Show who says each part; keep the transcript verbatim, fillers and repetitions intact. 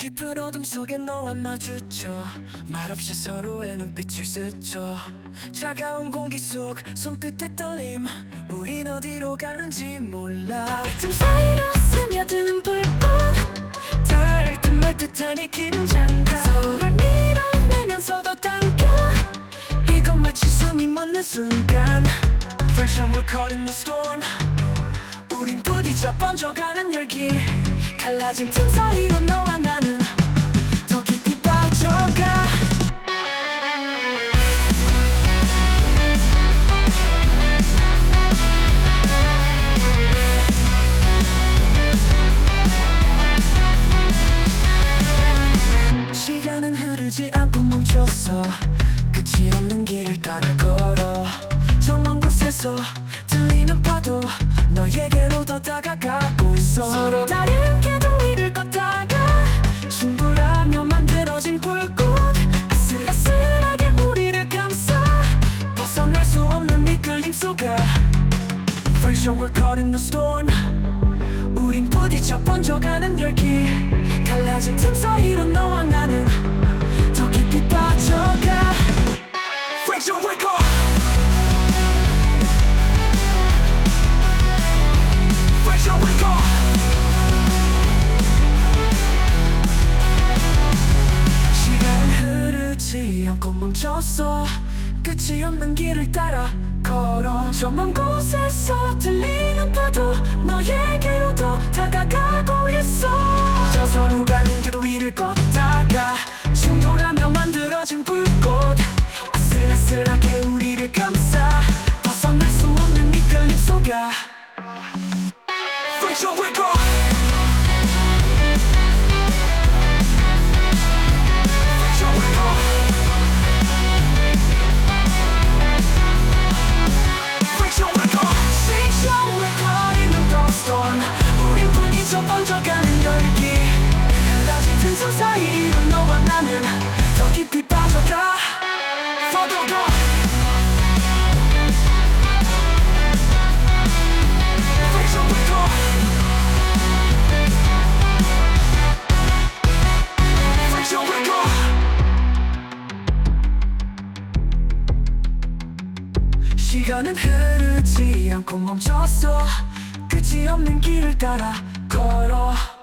Speaker 1: 깊은 어둠 속에 너와 마주쳐 말없이 서로의 눈빛을 스쳐 차가운 공기 속 손끝에 떨림 우린 어디로 가는지 몰라 틈 사이로 스며드는 불빛 닿을 듯 말 듯한 이 긴장감 서로를 밀어내면서도 당겨 이건 마치 숨이 멎는 순간 Fresh and we're caught in the storm 우린 부딪혀 번져가는 열기 갈라진 틈 사이로 너와 나는 더 깊이 빠져가 시간은 흐르지 않고 멈췄어 끝이 없는 길을 따라 걸어 저 먼 곳에서 들리는 파도 너에게로 더 다가가고 있어 서로 다른 계도 위를 걷다가 충돌하며 만들어진 불꽃 아슬아슬하게 우리를 감싸 벗어날 수 없는 이끌림 속에 First we're caught in the storm 우린 부딪혀 번져가는 열기 갈라진 틈 사이로 너와 나는 더 깊이 빠져가 First we're caught 시간은 흐르지 않고 멈췄어 끝이 없는 길을 따라 걸어 저 먼 곳에서 들리는 파도 너에게로 더 다가가고 있어 저 서로 가는 길 위를 걷다가 충돌하며 만들어진 불꽃 아슬아슬하게 우리를 감싸 벗어날 수 없는 이끌림 속에 Fresh on record Fresh on record Fresh on record Fresh on record in the storm 우린 부딪혀 번져가는 열기 갈라진 틈 사이로 너와 나는 더 깊이 빠져가 Further go Fresh on record 시간은 흐르지 않고 멈췄어 끝이 없는 길을 따라 걸어